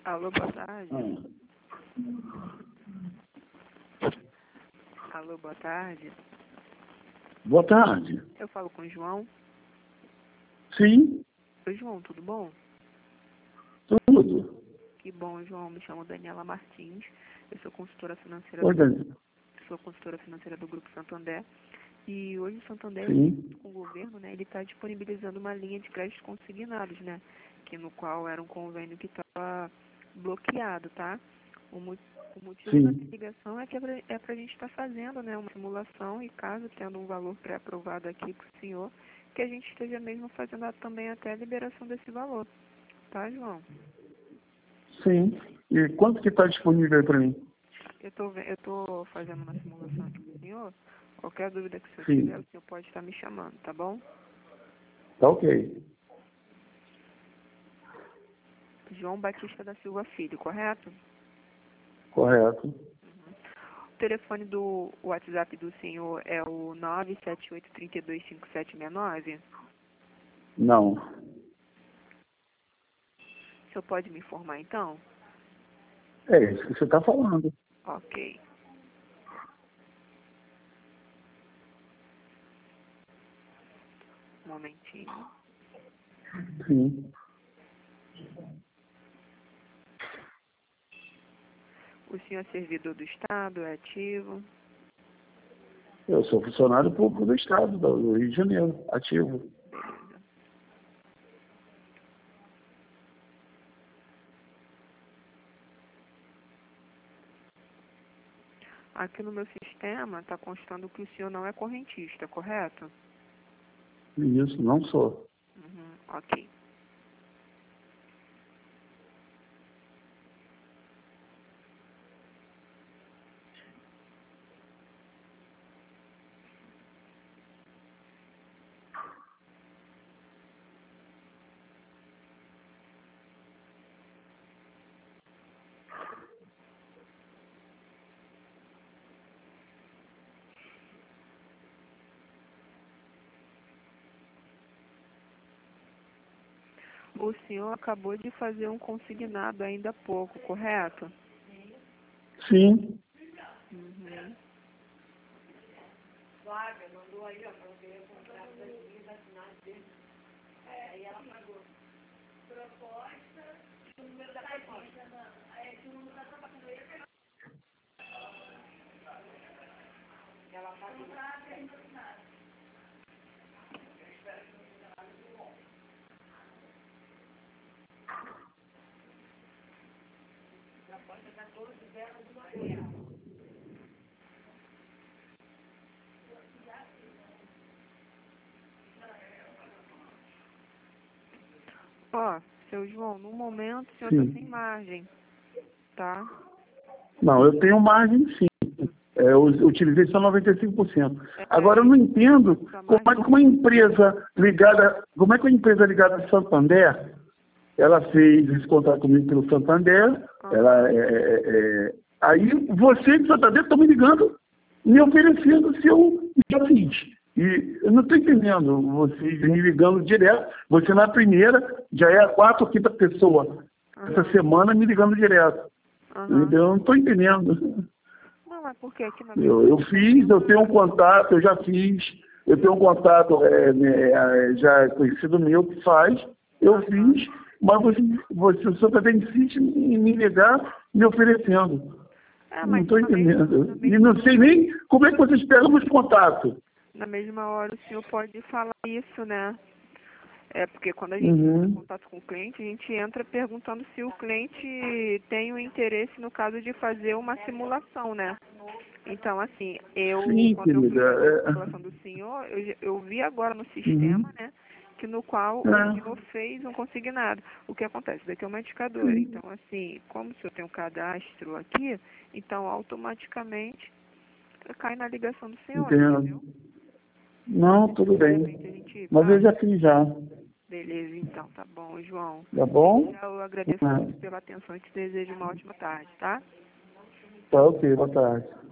Alô, boa tarde. Alô, boa tarde. Boa tarde. Eu falo com o João. Sim, Oi, João, tudo bom? tudo. Que bom, João. Me chamo Daniela Martins. Eu sou consultora financeira Oi, Dani. do Grupo Santander. E hoje o Santander, Sim. junto com o governo, né, ele está disponibilizando uma linha de créditos consignados, né? Que no qual era um convênio que estava bloqueado, tá? O motivo da minha Sim. ligação é que é para a gente estar fazendo, né, uma simulação e caso tendo um valor pré-aprovado aqui com o senhor, que a gente esteja mesmo fazendo também até a liberação desse valor. Tá, João? Sim. E quanto que está disponível aí para mim? Eu tô fazendo uma simulação aqui com o senhor. Qualquer dúvida que o senhor tiver, Sim. o senhor pode estar me chamando, tá bom? Tá ok. João Batista da Silva Filho, correto? Correto. O telefone do WhatsApp do senhor é o 978325769. Não. O senhor pode me informar, então? É isso que você está falando. Ok. Um momentinho. Sim. O senhor é servidor do Estado, é ativo? Eu sou funcionário público do Estado, do Rio de Janeiro, ativo. Beleza. Aqui no meu sistema está constando que o senhor não é correntista, correto? Isso, não sou. Ok. O senhor acabou de fazer um consignado ainda há pouco, correto? Sim. Uhum. Ó, seu João, no momento o senhor está Sim. sem margem, tá? Não, eu tenho margem sim. Eu utilizei só 95%. Agora, eu É, não entendo sua como é margem. que uma empresa ligada ao Santander, ela fez esse contrato comigo pelo Santander, ela, aí vocês do Santander estão me ligando, me oferecendo se eu já fiz. E eu não estou entendendo, vocês me ligando direto, você na primeira, já é a quarta ou quinta pessoa, essa semana me ligando direto. Aham. Então, eu não estou entendendo. Não, é porque aqui na Eu fiz, eu tenho um contato, eu já fiz, eu tenho um contato já conhecido meu que faz, eu fiz, mas o Santander insiste em me ligar me oferecendo. Não mas estou na mesma, entendendo. E não sei nem como é que vocês pegam os contatos. na mesma hora o senhor pode falar isso, né? É porque quando a gente entra em Uhum. contato com o cliente, a gente entra perguntando se o cliente tem o interesse, no caso, de fazer uma simulação, né? Então, assim, Sim, quando eu fui querida. fazer a simulação do senhor, eu vi agora no Uhum. sistema, né, que no qual o senhor É. fez um consignado. O que acontece? Daqui é uma indicadora. Então, assim, como o senhor tem um cadastro aqui, então automaticamente cai na ligação do senhor, entendeu? Entendo. Não, tudo De bem. repente a gente Mas eu faz. já fiz já. Beleza, então, tá bom, João. Tá bom? Eu agradeço muito pela atenção e te desejo uma ótima tarde, tá? Tá ok, boa tarde.